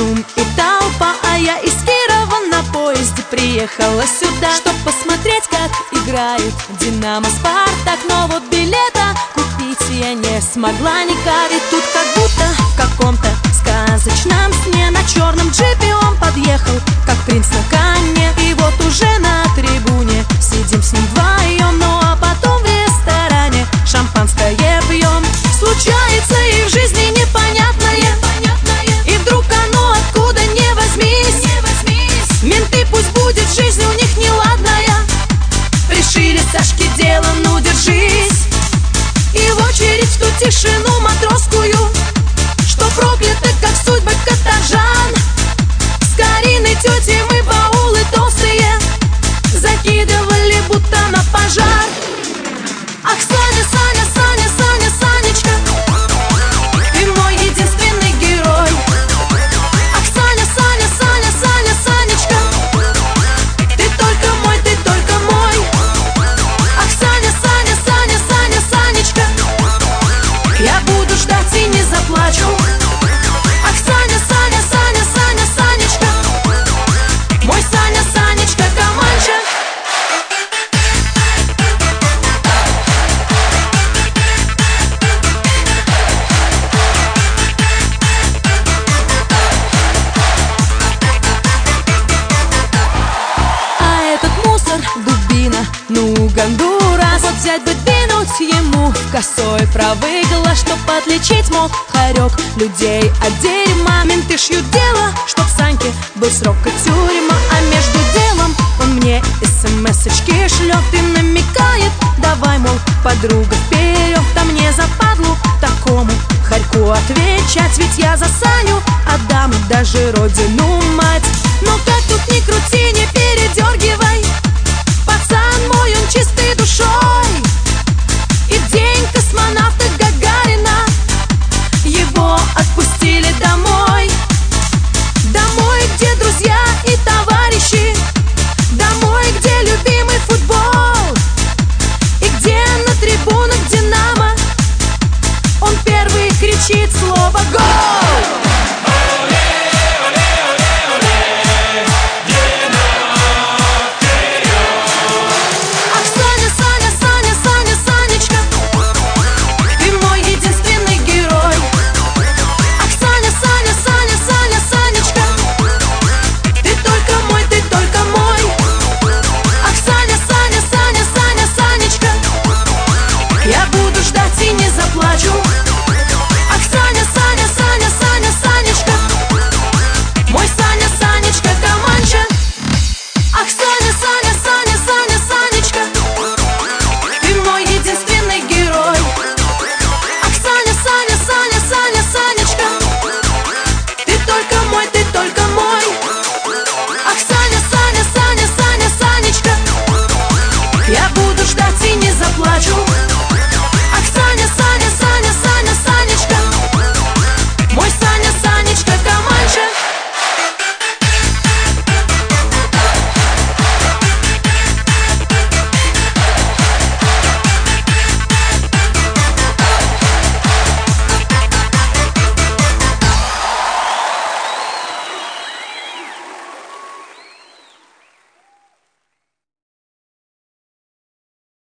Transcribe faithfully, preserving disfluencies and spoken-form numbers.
шум и толпа, а я из Кирова на поезде приехала сюда, чтоб посмотреть, как играет Динамо, Спартак. Но вот билета купить я не смогла никак. И тут как будто в каком-то сказочном сне на черном джипе он подъехал, как принц на коне. И вот уже на трибуне сидим с ним вдвоем. Ну а потом в ресторане шампанское пьем. Случается и в жизни непонятное, и вдруг оно откуда не возьмись. Менты, пусть будет жизнь у них неладная, решили Сашке дело, ну держись. И в очередь в ту тишину матросскую, что прокляты, как судьбы каторжан. С Кариной тетей мы баулы толстые закидывали, будто на пожар. Ах, Саня, Саня, Саня, Саня, Санечка, ты мой единственный герой. Ах, Саня, Саня, Саня, Саня, Санечка, ты только мой, ты только мой. Ах, Саня, Саня, Саня, Саня, Санечка, я буду ждать и не заплачу. Ах, Саня, Саня, Саня, Саня, Санечка, мой Саня, Санечка, Каманча. Дубина, ну Гондурас. Вот взять бы двинуть ему косой правый глаз, чтоб отличить, мол, хорек людей от дерьма. Менты шьют дело, чтоб Саньке был срок и тюрьма. А между делом он мне смс-очки шлет и намекает: давай, мол, подруга, вперед. А мне западлу такому хорьку отвечать, ведь я за Саню отдам даже родину